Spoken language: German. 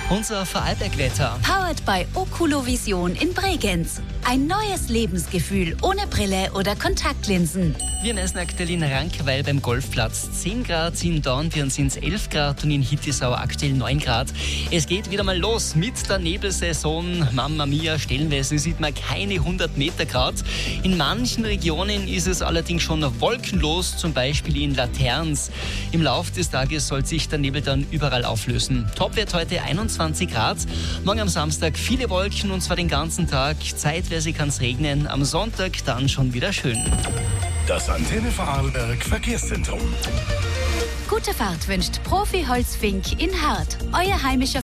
Unser Vorarlberg-Wetter. Powered by Oculovision in Bregenz. Ein neues Lebensgefühl ohne Brille oder Kontaktlinsen. Wir messen aktuell in Rankweil beim Golfplatz 10 Grad, in Dornbirn sind es 11 Grad und in Hittisau aktuell 9 Grad. Es geht wieder mal los mit der Nebelsaison. Mama mia, stellenweise sieht man keine 100 Meter Grad. In manchen Regionen ist es allerdings schon wolkenlos, zum Beispiel in Laterns. Im Laufe des Tages soll sich der Nebel dann überall auflösen. Topwert heute 21 Grad. Morgen am Samstag viele Wolken und zwar den ganzen Tag. Zeitweise kann es regnen, am Sonntag dann schon wieder schön. Das Antenne Vorarlberg Verkehrszentrum. Gute Fahrt wünscht Profi Holzfink in Hart. Euer heimischer